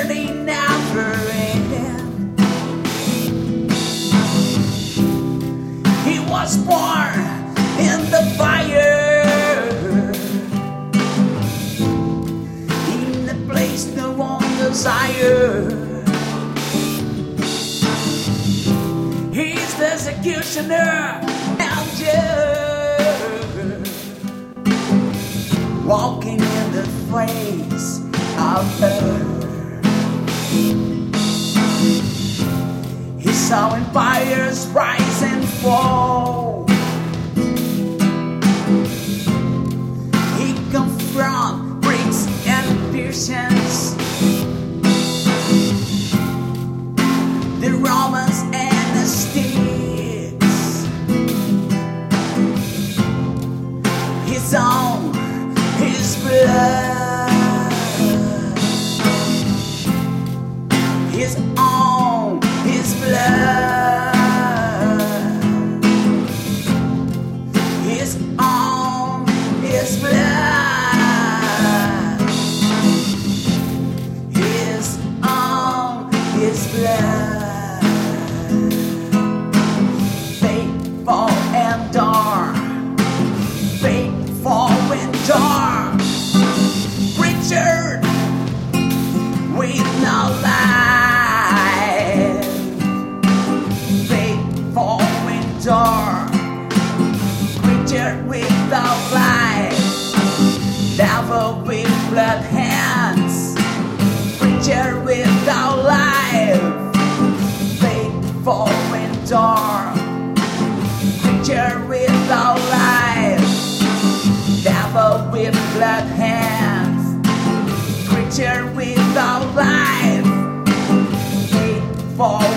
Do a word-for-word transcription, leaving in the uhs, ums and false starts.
journey never ends. He was born in the fire, in a place no one desires. He's the executioner and judge, walking in the face of her. He saw empires rise and fall. He confronted bricks and Persians, the Romans and the Sticks. His own, his blood, his own, his blood, his own, his blood, his own, his blood. Faithful and dark, faithful and dark, Richard with no life. Faithful and dark, Richard without life. Devil with blood hands, Richard without life. Faithful and dark, Richard without life. Devil with blood hands, creature without life. Faithful